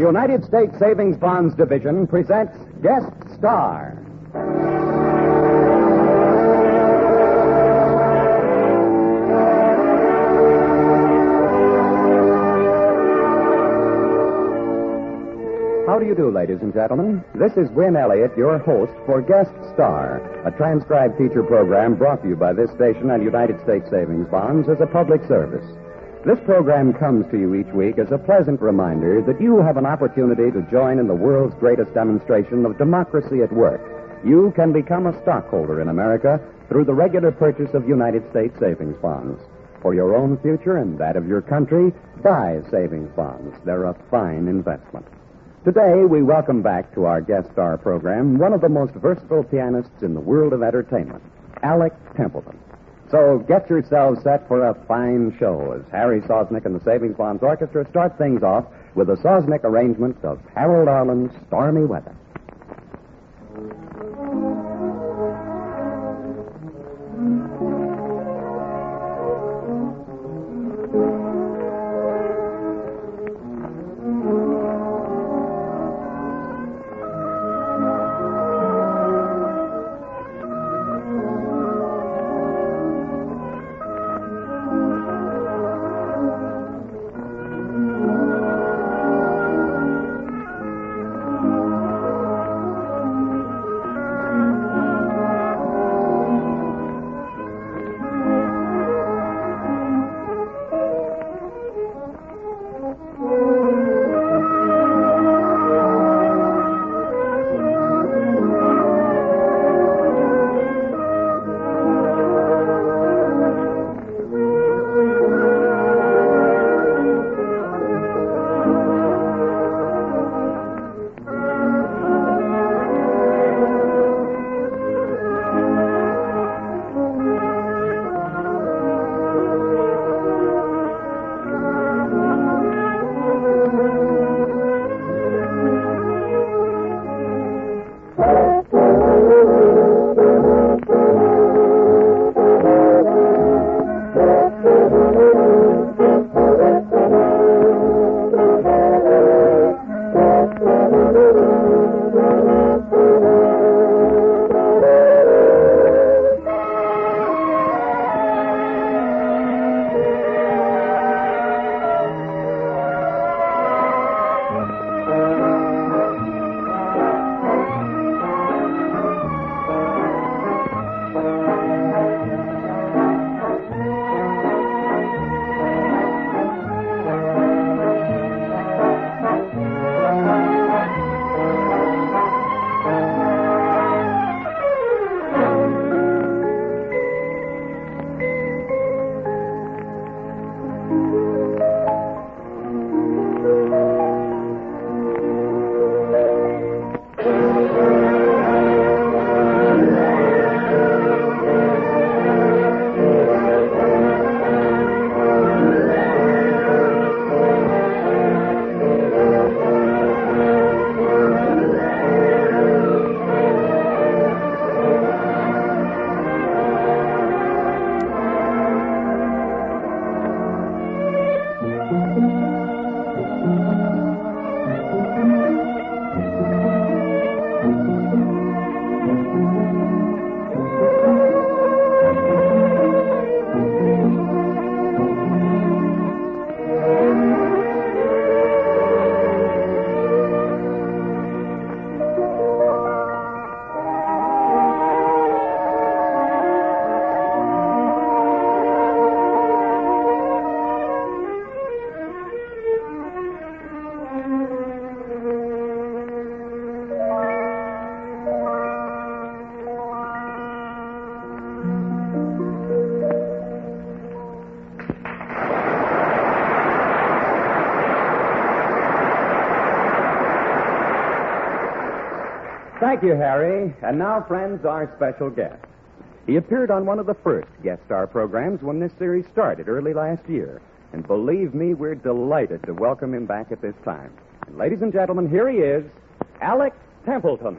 United States Savings Bonds Division presents Guest Star. How do you do, ladies and gentlemen? This is Win Elliott, your host for Guest Star, a transcribed feature program brought to you by this station and United States Savings Bonds as a public service. This program comes to you each week as a pleasant reminder that you have an opportunity to join in the world's greatest demonstration of democracy at work. You can become a stockholder in America through the regular purchase of United States Savings Bonds. For your own future and that of your country, buy savings bonds. They're a fine investment. Today, we welcome back to our guest star program one of the most versatile pianists in the world of entertainment, Alec Templeton. So get yourselves set for a fine show as Harry Sosnick and the Savings Bonds Orchestra start things off with a Sosnick arrangement of Harold Arlen's Stormy Weather. Thank you, Harry. And now, friends, our special guest. He appeared on one of the first guest star programs when this series started early last year. And believe me, we're delighted to welcome him back at this time. And ladies and gentlemen, here he is, Alec Templeton.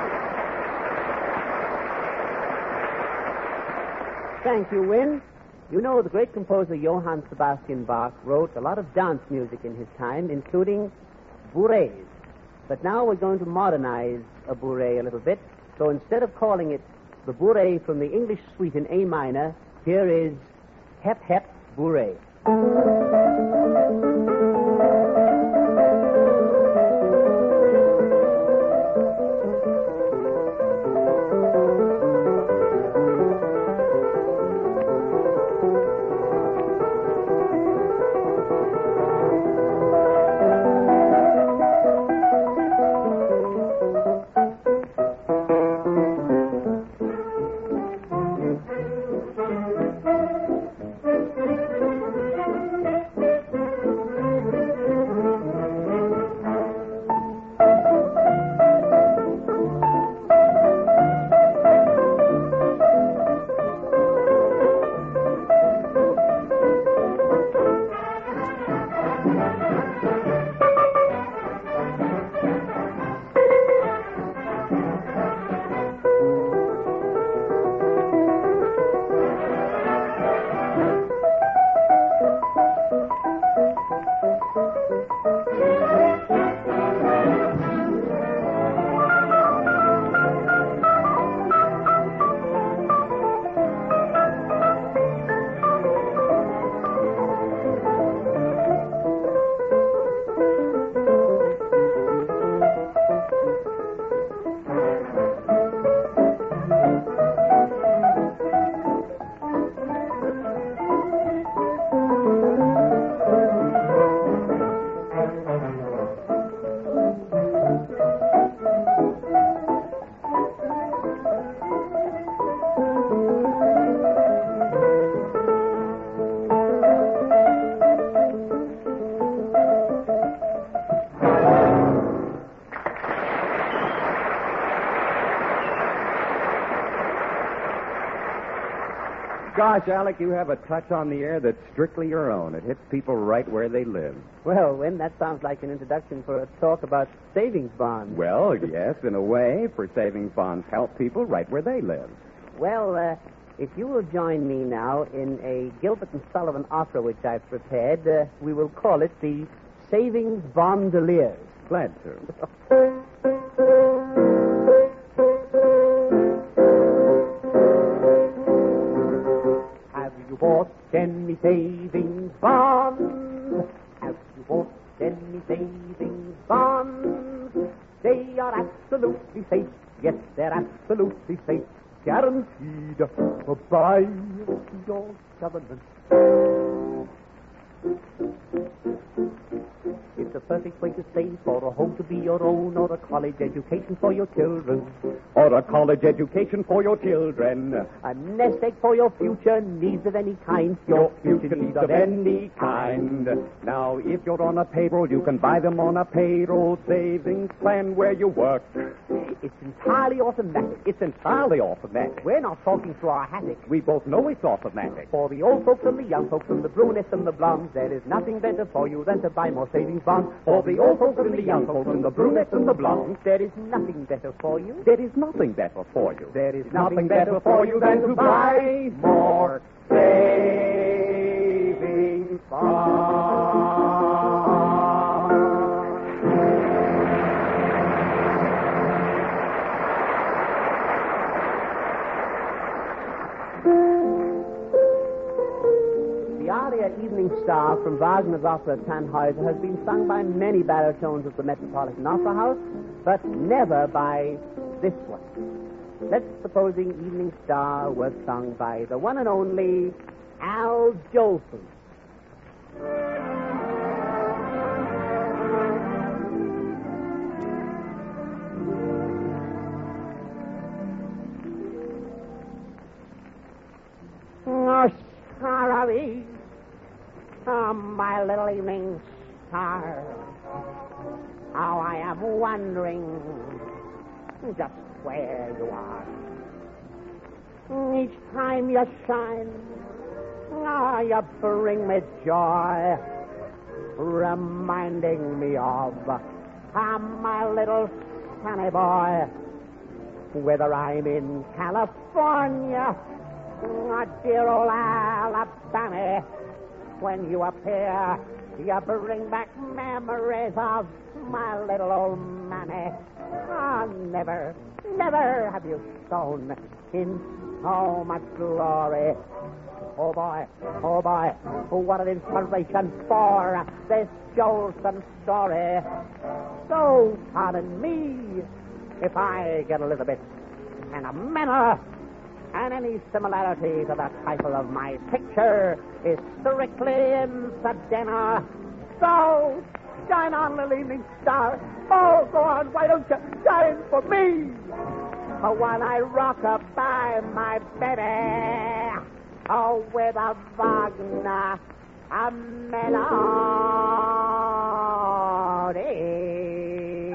Thank you, Win. You know, the great composer Johann Sebastian Bach wrote a lot of dance music in his time, including bourrées. But now we're going to modernize a bourrée a little bit. So instead of calling it the bourrée from the English suite in A minor, here is Hep Hep Bourrée. Gosh, Alec, you have a touch on the air that's strictly your own. It hits people right where they live. Well, Win, that sounds like an introduction for a talk about savings bonds. Well, yes, in a way, for savings bonds help people right where they live. Well, if you will join me now in a Gilbert and Sullivan opera which I've prepared, we will call it the Savings Bondeliers. Glad to. Have you bought any savings bonds? Have you bought any savings bonds? They are absolutely safe. Yes, they're absolutely safe. Guaranteed by your government. It's a perfect way to save for a home to be your own, or a college education for your children. Or a college education for your children. A nest egg for your future needs of any kind. Your future needs of any kind. Now, if you're on a payroll, you can buy them on a payroll savings plan where you work. It's entirely automatic. It's entirely automatic. We're not talking through our hatchet. We both know it's automatic. For the old folks and the young folks and the brunettes and the blondes, there is nothing better for you than to buy more savings bonds. For the old folks and the young folks and the brunettes and the blondes, there is nothing better for you. There is nothing better for you. There is nothing better for you than to buy more savings bonds. The aria Evening Star from Wagner's opera Tannhäuser has been sung by many baritones at the Metropolitan Opera House, but never by this one. Let's supposing Evening Star was sung by the one and only Al Jolson. Oh, Sharabi, oh, my little evening star, how I am wondering just where you are. Each time you shine, you bring me joy, reminding me of my little sunny boy. Whether I'm in California Dear old Alabama, when you appear, you bring back memories of my little old mammy. Never have you shone in so much glory. Oh boy, what an inspiration for this Jolson story. So pardon me if I get a little bit sentimental, and any similarity to the title of my picture is strictly incidental. So shine on, little evening star. Oh, go on, why don't you shine for me? While I rock up by my baby, with a Wagner, a melody.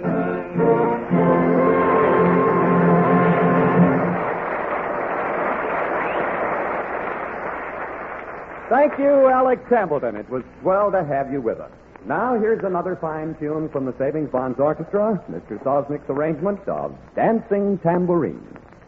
Thank you, Alec Templeton. It was swell to have you with us. Now, here's another fine tune from the Savings Bonds Orchestra, Mr. Sosnick's arrangement of Dancing Tambourine.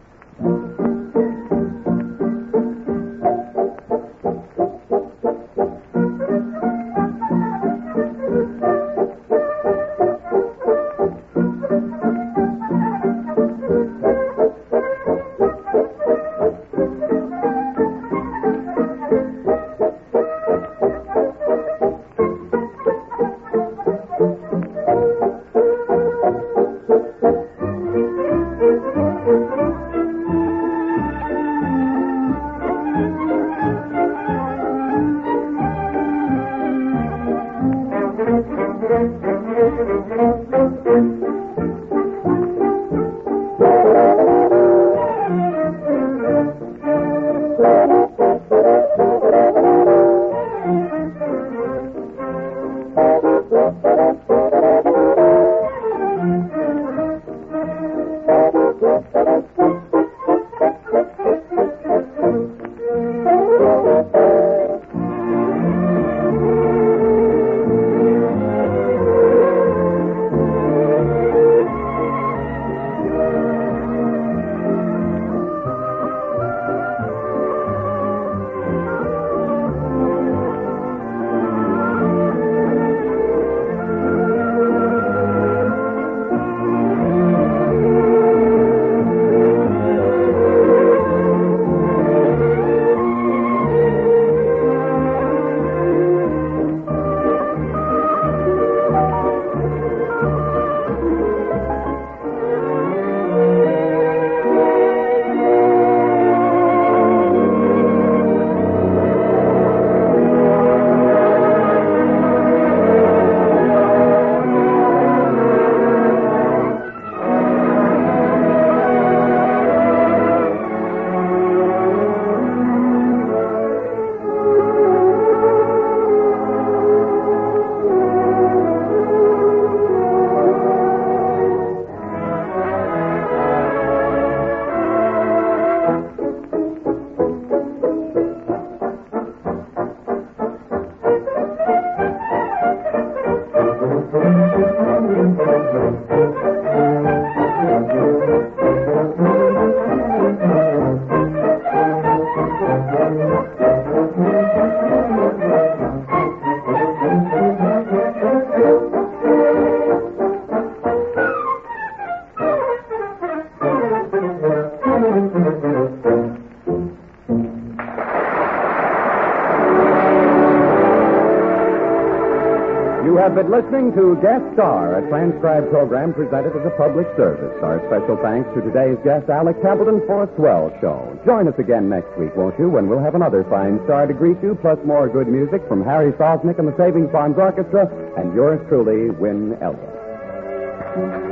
You have been listening to Guest Star, a transcribed program presented as a public service. Our special thanks to today's guest, Alec Templeton, for a swell show. Join us again next week, won't you, when we'll have another fine star to greet you, plus more good music from Harry Sosnick and the Savings Bonds Orchestra, and yours truly, Win Elliott.